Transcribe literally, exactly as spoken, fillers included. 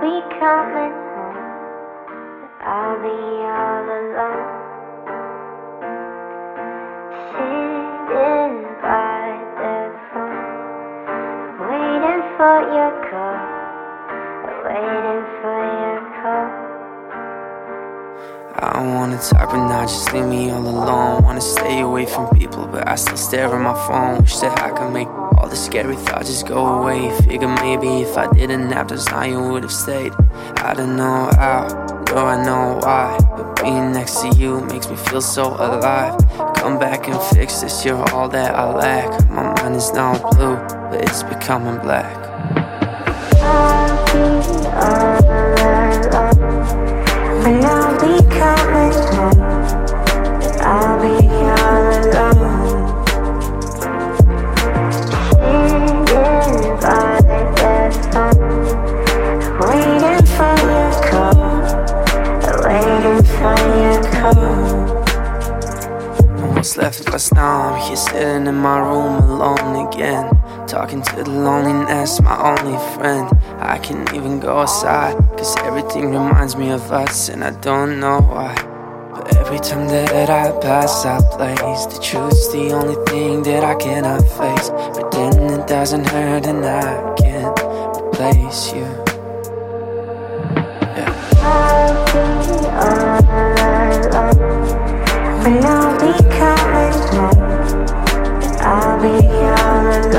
be coming home, but I'll be all alone. Sitting by the phone, waiting for your call, waiting for your call. I don't wanna talk, but now just leave me all alone. Wanna stay away from people, but I still stare at my phone. Wish that I could make all the scary thoughts just go away. Figure maybe if I did a nap, this night you would've stayed. I don't know how, nor I know why, but being next to you makes me feel so alive. Come back and fix this, you're all that I lack. My mind is now blue, but it's becoming black. I'll be all alone, and I'll be coming home, but I'll be all alone. Sitting by the phone, waiting for your call, waiting for your call. What's left of us now? I'm here sitting in my room alone again, talking to the loneliness, my only friend. I can't even go outside, cause everything reminds me of us, and I don't know why. But every time that I pass out place, the truth's the only thing that I cannot face. Pretending it doesn't hurt and I can't replace you. Yeah. I'll be all alone, and I'll be coming home, I'll be all alone.